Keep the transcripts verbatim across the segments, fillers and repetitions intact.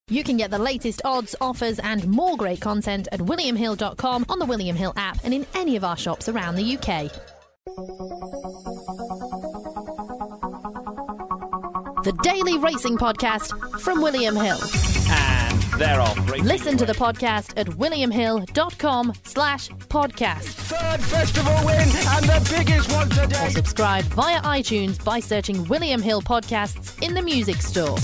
You can get the latest odds, offers and more great content at william hill dot com, on the William Hill app and in any of our shops around the U K. The Daily Racing Podcast from William Hill. And they're off. Listen to the podcast at william hill dot com slash podcast. Third festival win and the biggest one today. Or subscribe via iTunes by searching William Hill Podcasts in the music store.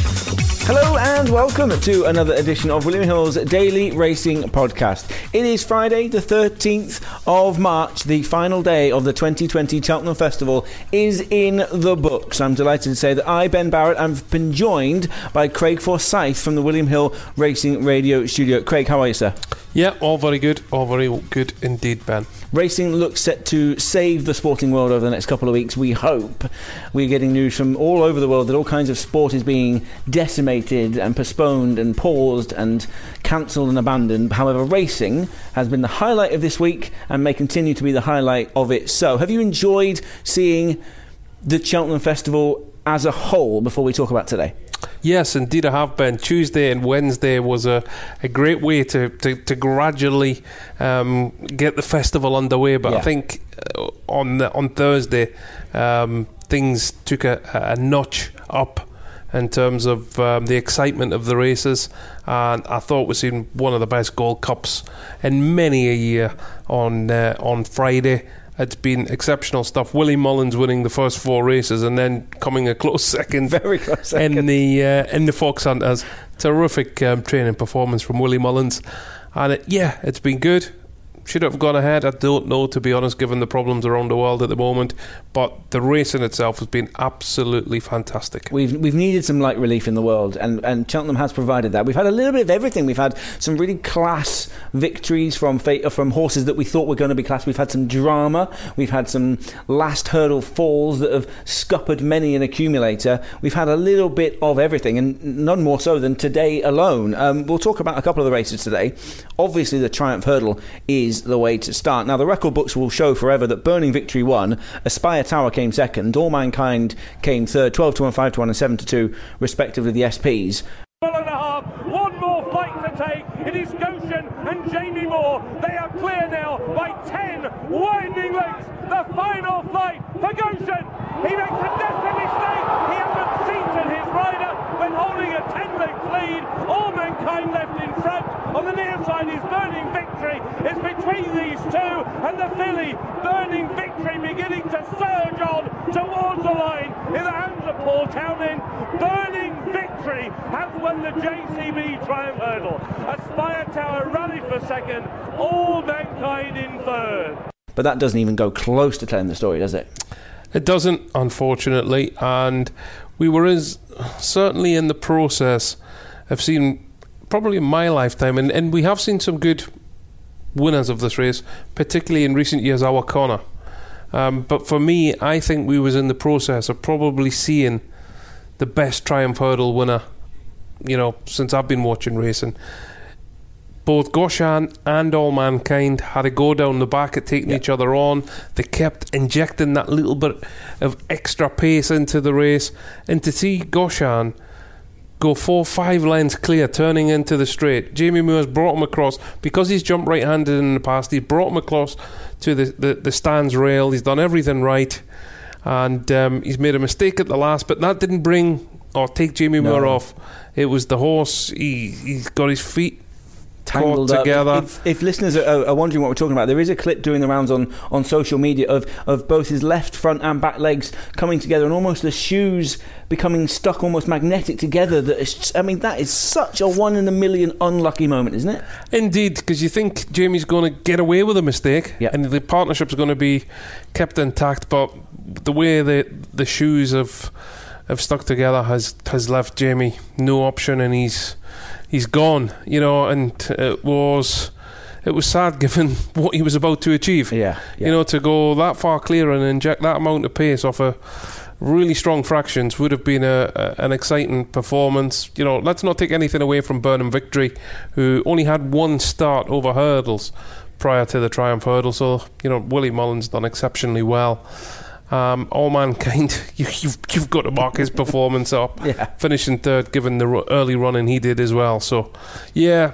Hello and welcome to another edition of William Hill's Daily Racing Podcast. It is Friday the thirteenth of March. The final day of the twenty twenty Cheltenham Festival is in the books. I'm delighted to say that I, Ben Barrett, have been joined by Craig Forsyth from the William Hill Racing Radio Studio. Craig, how are you, sir? Yeah, all very good. All very good indeed, Ben. Racing looks set to save the sporting world over the next couple of weeks, we hope. We're getting news from all over the world that all kinds of sport is being decimated and postponed and paused and cancelled and abandoned. However, racing has been the highlight of this week and may continue to be the highlight of it. So, have you enjoyed seeing the Cheltenham Festival as a whole before we talk about today? Yes, indeed I have been. Tuesday and Wednesday was a, a great way to, to, to gradually um, get the festival underway. But yeah. I think uh, on on Thursday, um, things took a, a notch up in terms of um, the excitement of the races. And I thought we've seen one of the best Gold Cups in many a year on uh, on Friday. It's been exceptional stuff. Willie Mullins winning the first four races and then coming a close second, very close second in the uh, in the Fox Hunters. Terrific um, training performance from Willie Mullins, and it, yeah, it's been good. Should have gone ahead. I don't know, to be honest, given the problems around the world at the moment. But the racing itself has been absolutely fantastic. We've we've needed some light relief in the world, and, and Cheltenham has provided that. We've had a little bit of everything. We've had some really class victories from from horses that we thought were going to be class. We've had some drama. We've had some last hurdle falls that have scuppered many an accumulator. We've had a little bit of everything, and none more so than today alone. Um, we'll talk about a couple of the races today. Obviously, the Triumph Hurdle is the way to start. Now, the record books will show forever that Burning Victory won, Aspire Tower came second, All Mankind came third, twelve to one, five to one and seven to two respectively, the S Ps. One and a half, one more flight to take. It is Goshen and Jamie Moore. They are clear now by ten winding lengths. The final flight for Goshen. He makes a desperate mistake. He hasn't seated his rider when holding a ten-length lead. All Mankind left in front. On the near side is Burning Victory. It's between these two and the filly. Burning Victory beginning to surge on towards the line in the hands of Paul Townend. Burning Victory has won the J C B Triumph Hurdle. Aspire Tower rallied for second. All Mankind in third. But that doesn't even go close to telling the story, does it? It doesn't, unfortunately, and we were as certainly in the process of seeing, probably in my lifetime, and, and we have seen some good winners of this race, particularly in recent years, our Connor. Um, but for me, I think we was in the process of probably seeing the best Triumph Hurdle winner, you know, since I've been watching racing. Both Goshen and All Mankind had a go down the back at taking yep. each other on. They kept injecting that little bit of extra pace into the race. And to see Goshen go four, five lengths clear, turning into the straight. Jamie Moore's brought him across. Because he's jumped right-handed in the past, he's brought him across to the, the, the stands rail. He's done everything right. And um, he's made a mistake at the last, but that didn't bring or take Jamie no. Moore off. It was the horse. He, he's got his feet tangled together. If, if listeners are, are wondering what we're talking about, there is a clip doing the rounds on, on social media of, of both his left front and back legs coming together and almost the shoes becoming stuck almost magnetic together. That is, I mean, that is such a one in a million unlucky moment, isn't it? Indeed, because you think Jamie's going to get away with a mistake yep. and the partnership's going to be kept intact, but the way the the shoes have have stuck together has has left Jamie no option, and he's he's gone, you know. And it was it was sad given what he was about to achieve. Yeah, yeah. You know, to go that far clear and inject that amount of pace off a really strong fractions would have been a, a an exciting performance. You know, let's not take anything away from Burning Victory, who only had one start over hurdles prior to the Triumph Hurdle. So, you know, Willie Mullins done exceptionally well. Um, all mankind, you, you've, you've got to mark his performance up. Yeah. Finishing third, given the ro- early running he did as well. So, yeah,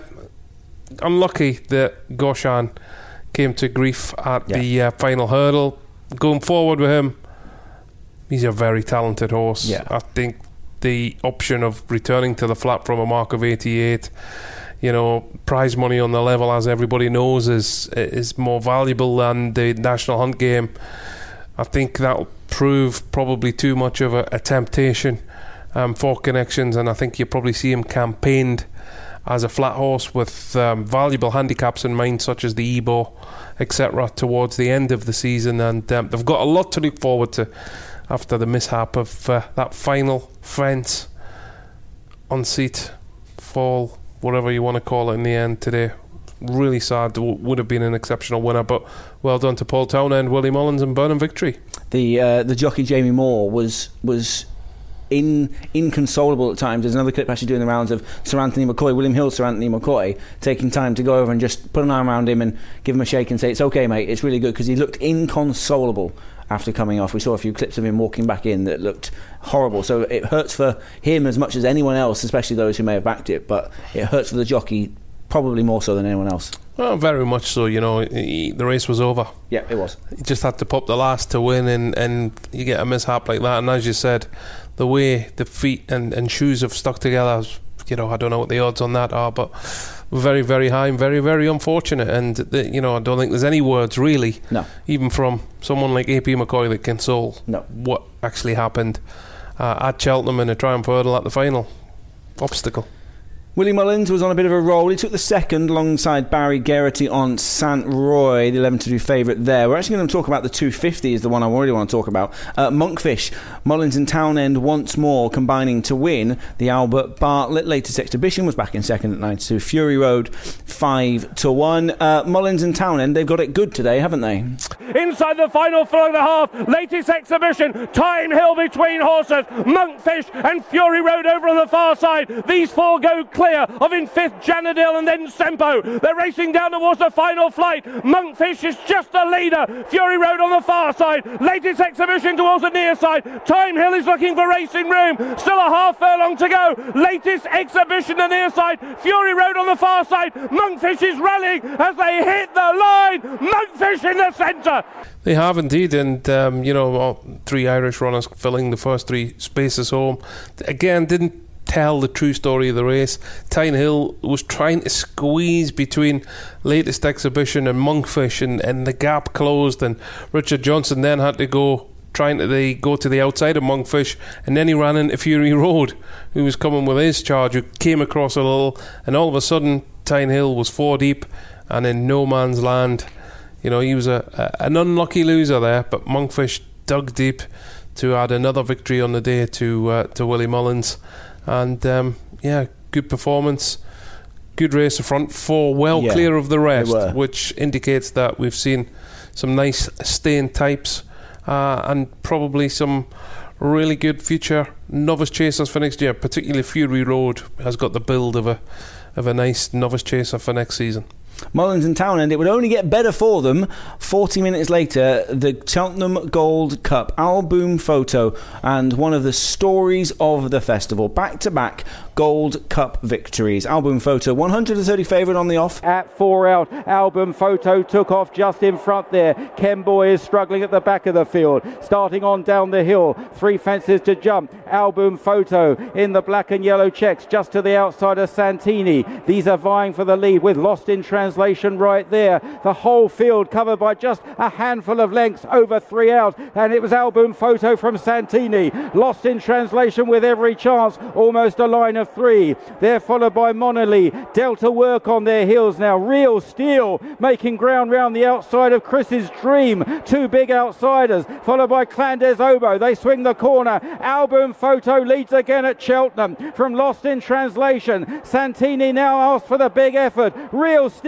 unlucky that Goshan came to grief at yeah. the uh, final hurdle. Going forward with him, he's a very talented horse. Yeah. I think the option of returning to the flat from a mark of eighty-eight, you know, prize money on the level, as everybody knows, is is more valuable than the National Hunt game. I think that'll prove probably too much of a, a temptation um, for Connections, and I think you'll probably see him campaigned as a flat horse with um, valuable handicaps in mind, such as the E B O, et cetera, towards the end of the season. And um, they've got a lot to look forward to after the mishap of uh, that final fence, unseat, fall, whatever you want to call it in the end today. Really sad. W- would have been an exceptional winner, but well done to Paul Townend, Willie Mullins and Burnham Victory. The uh, the jockey Jamie Moore was was in inconsolable at times. There's another clip actually doing the rounds of Sir Anthony McCoy, William Hill, Sir Anthony McCoy, taking time to go over and just put an arm around him and give him a shake and say, "It's okay, mate, it's really good," because he looked inconsolable after coming off. We saw a few clips of him walking back in that looked horrible. So it hurts for him as much as anyone else, especially those who may have backed it, but it hurts for the jockey probably more so than anyone else. Well, very much so. You know, he, the race was over. Yeah, it was. He just had to pop the last to win, and, and you get a mishap like that. And as you said, the way the feet and, and shoes have stuck together, you know, I don't know what the odds on that are, but very, very high and very, very unfortunate. And, the, you know, I don't think there's any words, really, no, even from someone like A P McCoy, that can console no. what actually happened uh, at Cheltenham in a Triumph Hurdle at the final obstacle. Willie Mullins was on a bit of a roll. He took the second alongside Barry Geraghty on Saint Roy, the eleven to two favourite there. We're actually going to talk about the two fifty, is the one I already want to talk about. Uh, Monkfish, Mullins and Townend once more combining to win. The Albert Bartlett latest exhibition was back in second at nine to two. Fury Road five to one. Uh, Mullins and Townend, they've got it good today, haven't they? Inside the final four and a half, latest exhibition, Time Hill between horses, Monkfish and Fury Road over on the far side. These four go clear of in fifth Janadil and then Sempo. They're racing down towards the final flight. Monkfish is just the leader. Fury Road on the far side. Latest exhibition towards the near side. Time Hill is looking for racing room. Still a half furlong to go. Latest exhibition the near side. Fury Road on the far side. Monkfish is rallying as they hit the line. Monkfish in the centre. They have indeed, and um, you know, all three Irish runners filling the first three spaces home. Again, didn't tell the true story of the race. Tyne Hill was trying to squeeze between latest exhibition and Monkfish, and, and the gap closed, and Richard Johnson then had to go trying to the, go to the outside of Monkfish, and then he ran into Fury Road, who was coming with his charge, who came across a little, and all of a sudden Tyne Hill was four deep and in no man's land. You know, he was a, a an unlucky loser there, but Monkfish dug deep to add another victory on the day to uh, to Willie Mullins. And um, yeah, good performance, good race. The front four well yeah, clear of the rest, which indicates that we've seen some nice staying types uh, and probably some really good future novice chasers for next year. Particularly Fury Road has got the build of a of a nice novice chaser for next season. Mullins and Townend, it would only get better for them. forty minutes later, the Cheltenham Gold Cup album photo and one of the stories of the festival. Back-to-back Gold Cup victories. Album photo, one hundred thirty favourite on the off. At four out, album photo took off just in front there. Ken Boy is struggling at the back of the field. Starting on down the hill, three fences to jump. Album photo in the black and yellow checks just to the outside of Santini. These are vying for the lead with Lost in Translation right there. The whole field covered by just a handful of lengths over three out, and it was album photo from Santini. Lost in Translation with every chance, almost a line of three. They're followed by Monolith. Delta work on their heels now. Real Steel making ground round the outside of Chris's Dream. Two big outsiders, followed by Clandes Oboe. They swing the corner. Album photo leads again at Cheltenham from Lost in Translation. Santini now asked for the big effort. Real Steel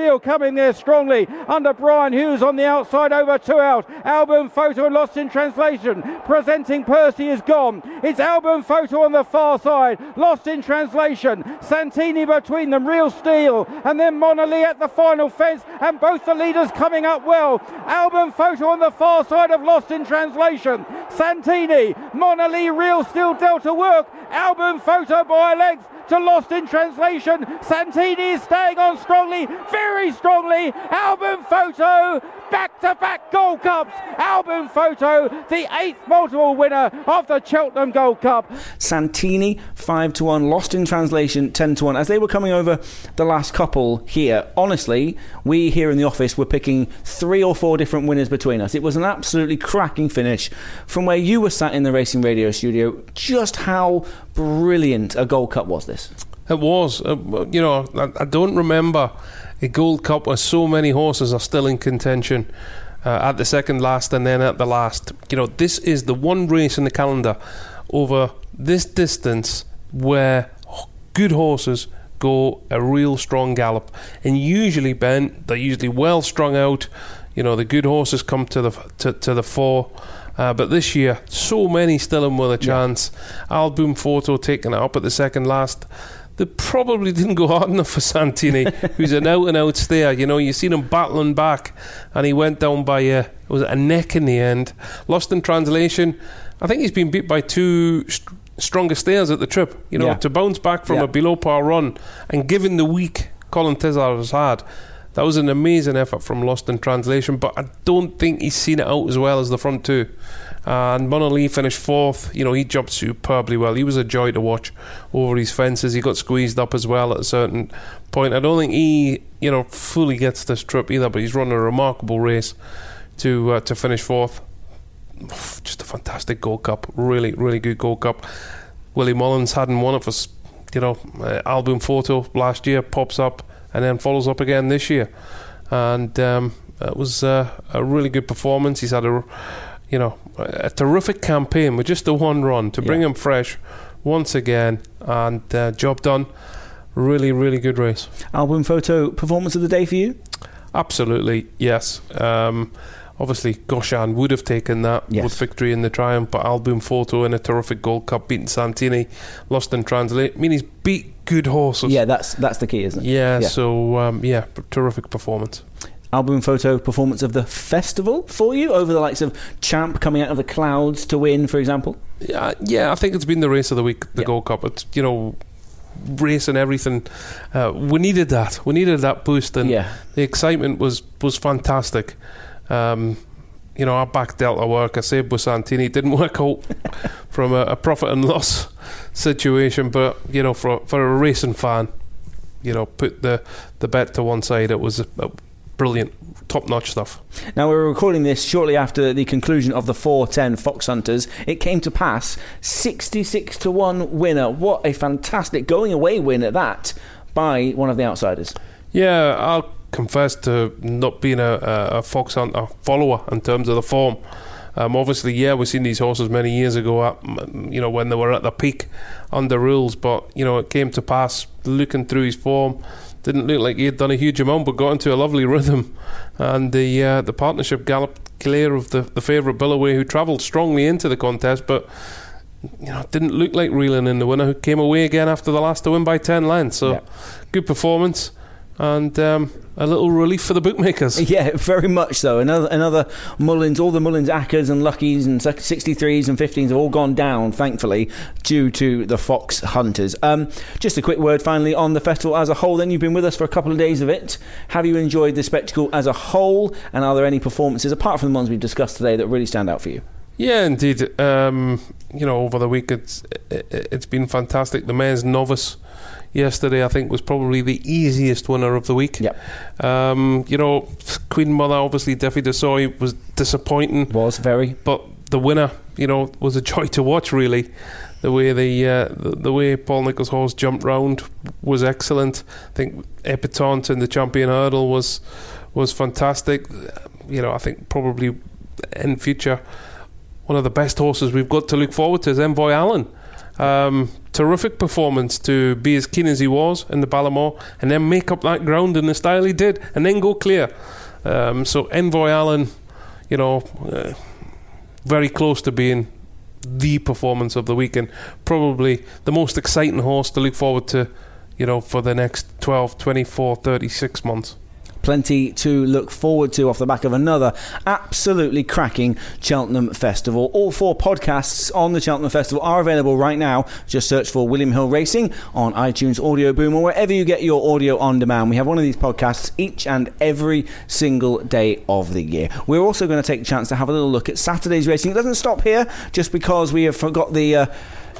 Steel coming there strongly under Brian Hughes on the outside, over two out. Album Photo and Lost in Translation. Presenting Percy is gone. It's Album Photo on the far side. Lost in Translation. Santini between them. Real Steel. And then Monali at the final fence. And both the leaders coming up well. Album Photo on the far side of Lost in Translation. Santini, Monali, Real Steel, Delta Work. Album Photo by legs to Lost in Translation. Santini is staying on strongly, very strongly. Album Photo, back-to-back Gold Cups. Album Photo, the eighth multiple winner of the Cheltenham Gold Cup. Santini, five to one. Lost in Translation, ten to one. As they were coming over the last couple here, honestly, we here in the office were picking three or four different winners between us. It was an absolutely cracking finish. From where you were sat in the Racing Radio studio, just how brilliant a Gold Cup was this? It was. Uh, you know, I, I don't remember a Gold Cup where so many horses are still in contention uh, at the second last and then at the last. You know, this is the one race in the calendar over this distance where good horses go a real strong gallop. And usually, Ben, they're usually well strung out. You know, the good horses come to the to, to the fore. Uh, but this year, so many still in with a chance. Yeah. Album Photo taking it up at the second last. They probably didn't go hard enough for Santini, who's an out-and-out stayer. You know, you seen him battling back, and he went down by a, was it a neck in the end. Lost in Translation. I think he's been beat by two st- stronger stayers at the trip. You know, yeah. to bounce back from yeah. a below-par run, and given the week Colin Tizard has had, that was an amazing effort from Lost in Translation, but I don't think he's seen it out as well as the front two. Uh, and Monali finished fourth. You know, he jumped superbly well. He was a joy to watch over his fences. He got squeezed up as well at a certain point. I don't think he, you know, fully gets this trip either, but he's run a remarkable race to uh, to finish fourth. Just a fantastic Gold Cup. Really, really good Gold Cup. Willie Mullins hadn't won it for, you know, uh, Album Photo last year, pops up and then follows up again this year. And um, it was uh, a really good performance. He's had a, you know, a terrific campaign with just the one run to bring yeah. him fresh once again, and uh, job done. Really, really good race. Album Photo performance of the day for you? Absolutely, yes. Um, obviously, Goshan would have taken that yes. with victory in the Triumph, but Album Photo in a terrific Gold Cup, beating Santini, Lost in Translate. I mean, he's beat good horses. Yeah, that's that's the key, isn't it? Yeah, yeah. so, um, yeah, terrific performance. Album Photo performance of the festival for you, over the likes of Champ coming out of the clouds to win, for example? Yeah, yeah, I think it's been the race of the week, the yeah. Gold Cup. It's, you know, race and everything. Uh, we needed that. We needed that boost, and yeah. the excitement was, was fantastic. Um, you know, I backed Delta Work. I saved Busantini. It didn't work out from a, a profit and loss situation, but, you know, for, for a racing fan, you know, put the, the bet to one side. It was a, a brilliant, top-notch stuff. Now, we were recording this shortly after the conclusion of the four ten Fox Hunters. It came to pass, sixty-six to one winner. What a fantastic going-away win at that by one of the outsiders. Yeah, I'll confess to not being a, a, a Fox Hunter follower in terms of the form. Um, obviously, yeah, we've seen these horses many years ago, at, you know, when they were at the peak under rules, but, you know, it came to pass, looking through his form, didn't look like he had done a huge amount, but got into a lovely rhythm, and the uh, the partnership galloped clear of the, the favourite Billaway, who travelled strongly into the contest, but, you know, didn't look like reeling in the winner, who came away again after the last to win by ten lengths. So yeah. good performance, and um, a little relief for the bookmakers. Yeah, very much so. Another another Mullins, all the Mullins Ackers and Luckies and sixty-threes and fifteens have all gone down, thankfully, due to the Fox Hunters. Um, just a quick word finally on the festival as a whole then. You've been with us for a couple of days of it. Have you enjoyed the spectacle as a whole, and are there any performances, apart from the ones we've discussed today, that really stand out for you? Yeah, indeed. Um, you know, over the week it's it, it's been fantastic. The Mayor's Novice yesterday, I think, was probably the easiest winner of the week. Yep. Um, you know, Queen Mother, obviously, Defi Desoy was disappointing. Was very. But the winner, you know, was a joy to watch, really. The way the uh, the, the way Paul Nicholls' horse jumped round was excellent. I think Epitante in the Champion Hurdle was was fantastic. You know, I think probably in future, one of the best horses we've got to look forward to is Envoy Allen. Um, terrific performance to be as keen as he was in the Ballamore and then make up that ground in the style he did and then go clear. Um, so Envoy Allen, you know, uh, very close to being the performance of the weekend. Probably the most exciting horse to look forward to, you know, for the next twelve, twenty-four, thirty-six months. Plenty to look forward to off the back of another absolutely cracking Cheltenham Festival. All four podcasts on the Cheltenham Festival are available right now. Just search for William Hill Racing on iTunes, Audio Boom, or wherever you get your audio on demand. We have one of these podcasts each and every single day of the year. We're also going to take a chance to have a little look at Saturday's racing. It doesn't stop here just because we have forgot the... Uh,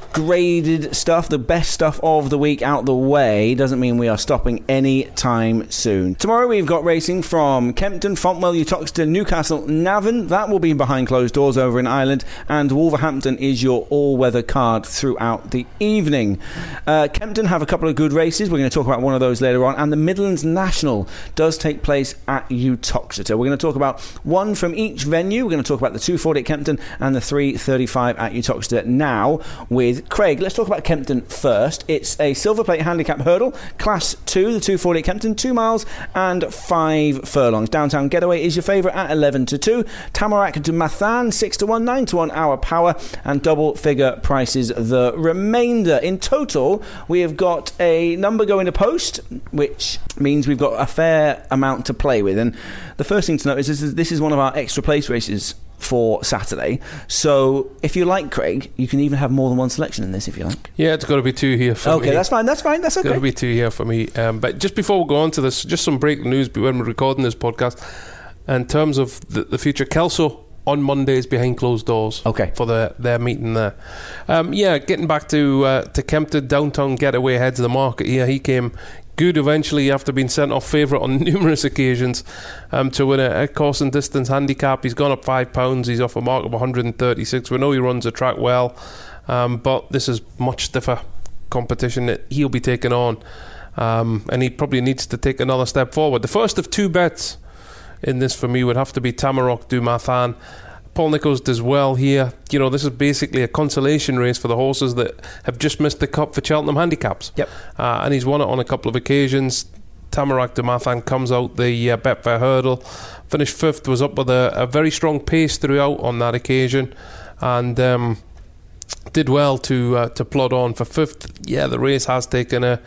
graded stuff, the best stuff of the week out the way, doesn't mean we are stopping any time soon. Tomorrow we've got racing from Kempton, Fontwell, Uttoxeter, Newcastle, Navan. That will be behind closed doors over in Ireland, and Wolverhampton is your all-weather card throughout the evening. Uh, Kempton have a couple of good races. We're going to talk about one of those later on, and the Midlands National does take place at Uttoxeter. We're going to talk about one from each venue. We're going to talk about the two forty at Kempton and the three thirty-five at Uttoxeter now with Craig. Let's talk about Kempton first. It's a silver plate handicap hurdle, class two, the two forty at Kempton, two miles and five furlongs. Downtown Getaway is your favourite at eleven to two. Tamarack du Mathan six to one, nine to one Our Power, and double figure prices the remainder. In total, we have got a number going to post, which means we've got a fair amount to play with. And the first thing to note is this is, this is one of our extra place races for Saturday. So if you like, Craig, you can even have more than one selection in this if you like. Yeah, it's got to be two here for okay, me. Okay, that's fine, that's fine, that's okay. It's got to be two here for me. Um, but just before we go on to this, just some breaking news when we're recording this podcast. In terms of the, the future, Kelso on Mondays behind closed doors. Okay. For the, their meeting there. Um, yeah, getting back to uh, to Kempton, Downtown Getaway heads of the market here. He came good eventually after being sent off favourite on numerous occasions um, to win a, a course and distance handicap. He's gone up five pounds. He's off a mark of one hundred thirty-six. We know he runs the track well, um, but this is much stiffer competition that he'll be taking on, um, and he probably needs to take another step forward. The first of two bets in this for me would have to be Tamarack du Mathan. Paul Nicholls does well here. You know, this is basically a consolation race for the horses that have just missed the Cup for Cheltenham handicaps. Yep. Uh, and he's won it on a couple of occasions. Tamarack du Mathan comes out the uh, Betfair hurdle, finished fifth, was up with a, a very strong pace throughout on that occasion, and um, did well to uh, to plod on for fifth. Yeah, the race has taken a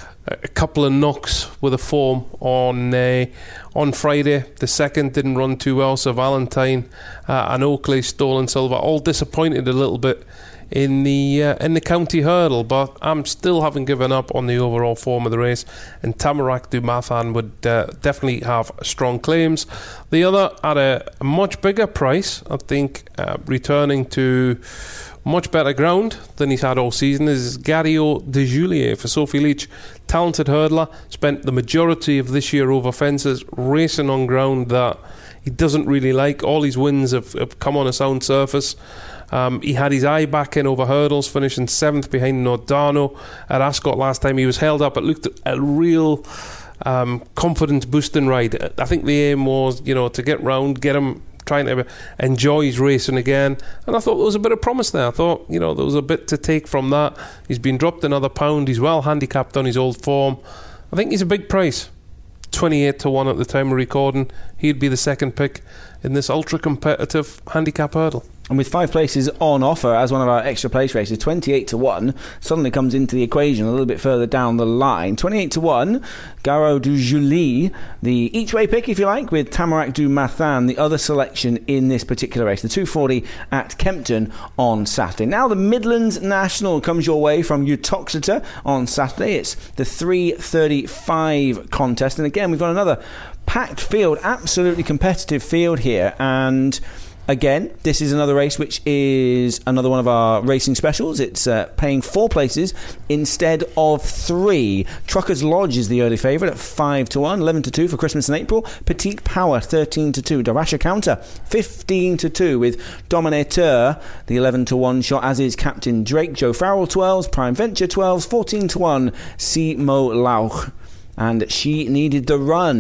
a couple of knocks with a form on uh, on Friday. The second didn't run too well, so Valentine uh, and Oakley, Stolen Silver, all disappointed a little bit in the uh, in the county hurdle, but I'm still haven't given up on the overall form of the race, and Tamarack du Mathan would uh, definitely have strong claims. The other at a, a much bigger price, I think, uh, returning to much better ground than he's had all season, is Gario de Julier for Sophie Leach. Talented hurdler, spent the majority of this year over fences, racing on ground that he doesn't really like. All his wins have, have come on a sound surface. Um, he had his eye back in over hurdles, finishing seventh behind Nordano at Ascot last time. He was held up. It looked a real um, confidence boosting ride. I think the aim was, you know, to get round, get him trying to enjoy his racing again, and I thought there was a bit of promise there. I thought, you know, there was a bit to take from that. He's been dropped another pound. He's well handicapped on his old form. I think he's a big price, twenty-eight to one at the time of recording. He'd be the second pick in this ultra competitive handicap hurdle. And with five places on offer as one of our extra place races, twenty-eight to one suddenly comes into the equation a little bit further down the line. twenty-eight to one, Gario de Julier, the each-way pick, if you like, with Tamarack du Mathan, the other selection in this particular race, the two forty at Kempton on Saturday. Now the Midlands National comes your way from Uttoxeter on Saturday. It's the three thirty-five contest, and again, we've got another packed field, absolutely competitive field here, and again, this is another race which is another one of our racing specials. It's uh, paying four places instead of three. Truckers Lodge is the early favourite at five to one, eleven to two for Christmas in April. Petite Power, thirteen to two. Darasha Counter, fifteen to two with Dominateur, the eleven to one shot, as is Captain Drake. Joe Farrell, twelves. Prime Venture, twelves. fourteen to one, Simo Lauch. And She Needed the Run,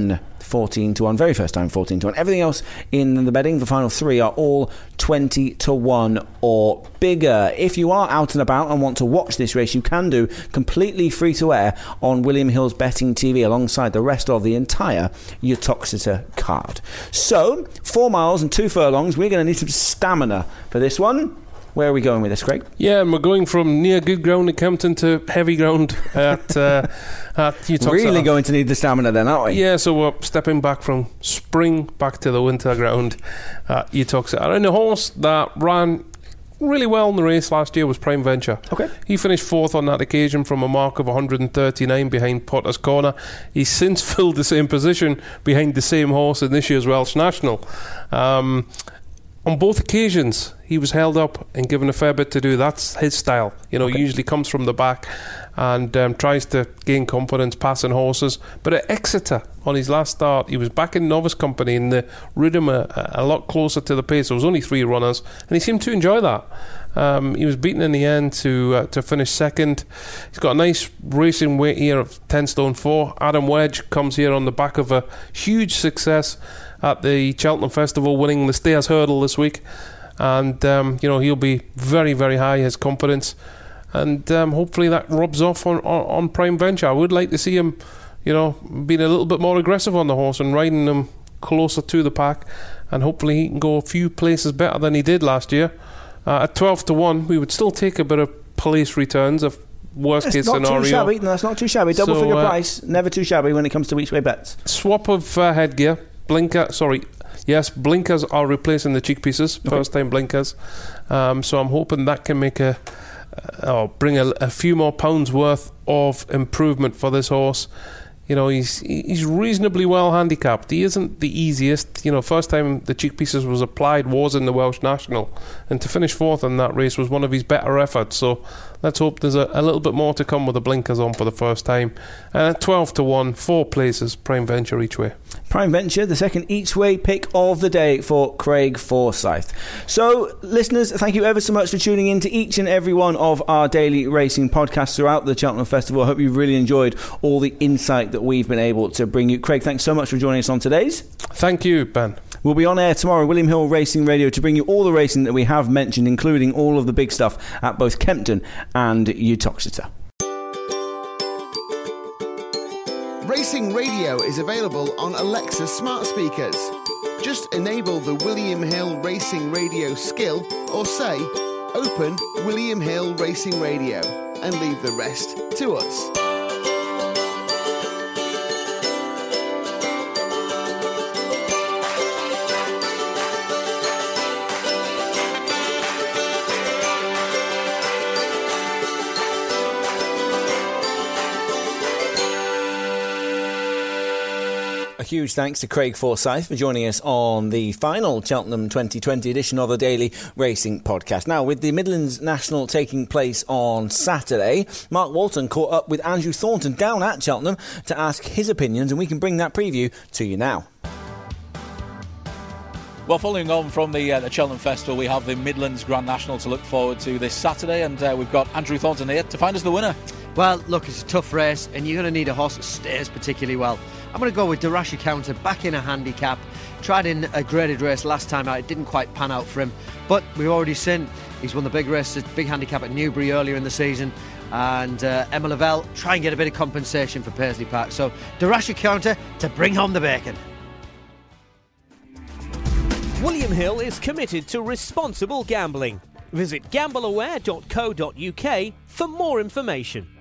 fourteen to one. Very first time, fourteen to one. Everything else in the betting, the final three, are all twenty to one or bigger. If you are out and about and want to watch this race, you can do completely free to air on William Hill's Betting T V alongside the rest of the entire Utoxeter card. So, four miles and two furlongs. We're going to need some stamina for this one. Where are we going with this, Craig? Yeah, and we're going from near good ground at Kempton to heavy ground at uh, at Utoxeter. Really going to need the stamina then, aren't we? Yeah, so we're stepping back from spring back to the winter ground at Utoxeter. And the horse that ran really well in the race last year was Prime Venture. Okay. He finished fourth on that occasion from a mark of one hundred thirty-nine behind Potter's Corner. He's since filled the same position behind the same horse in this year's Welsh National. Um, on both occasions, he was held up and given a fair bit to do. That's his style. You know, okay. He usually comes from the back and um, tries to gain confidence passing horses. But at Exeter, on his last start, he was back in novice company and they rid him a, a lot closer to the pace. There was only three runners and he seemed to enjoy that. Um, he was beaten in the end to uh, to finish second. He's got a nice racing weight here of ten stone four. Adam Wedge comes here on the back of a huge success at the Cheltenham Festival, winning the Stayers Hurdle this week. And, um, you know, he'll be very, very high, his confidence. And um, hopefully that rubs off on, on, on Prime Venture. I would like to see him, you know, being a little bit more aggressive on the horse and riding him closer to the pack. And hopefully he can go a few places better than he did last year. Uh, at twelve to one, we would still take a bit of police returns of worst that's case not scenario. Too shabby. No, that's not too shabby. Double so, figure uh, price, never too shabby when it comes to each way bets. Swap of uh, headgear. Blinker, sorry, yes, blinkers are replacing the cheek pieces, okay. First time blinkers. Um, so I'm hoping that can make a, uh, or bring a, a few more pounds worth of improvement for this horse. You know, he's he's reasonably well handicapped. He isn't the easiest. You know, first time the cheek pieces was applied was in the Welsh National, and to finish fourth in that race was one of his better efforts. So let's hope there's a, a little bit more to come with the blinkers on for the first time. And at twelve to one, four places, Prime Venture each way. Prime Venture, the second each way pick of the day for Craig Forsyth. So, listeners, thank you ever so much for tuning in to each and every one of our daily racing podcasts throughout the Cheltenham Festival. I hope you've really enjoyed all the insight that we've been able to bring you. Craig, thanks so much for joining us on today's. Thank you, Ben. We'll be on air tomorrow, William Hill Racing Radio, to bring you all the racing that we have mentioned, including all of the big stuff at both Kempton and Utoxeter. Racing Radio is available on Alexa smart speakers. Just enable the William Hill Racing Radio skill or say, open William Hill Racing Radio, and leave the rest to us. A huge thanks to Craig Forsyth for joining us on the final Cheltenham twenty twenty edition of the Daily Racing Podcast. Now, with the Midlands National taking place on Saturday, Mark Walton caught up with Andrew Thornton down at Cheltenham to ask his opinions, and we can bring that preview to you now. Well, following on from the, uh, the Cheltenham Festival, we have the Midlands Grand National to look forward to this Saturday, and uh, we've got Andrew Thornton here to find us the winner. Well, look, it's a tough race, and you're going to need a horse that stays particularly well. I'm going to go with Darashi Counter, back in a handicap. Tried in a graded race last time out. It didn't quite pan out for him. But we've already seen he's won the big race, big handicap at Newbury earlier in the season. And uh, Emma Lavelle, try and get a bit of compensation for Paisley Park. So Darashi Counter to bring home the bacon. William Hill is committed to responsible gambling. Visit gamble aware dot co dot uk for more information.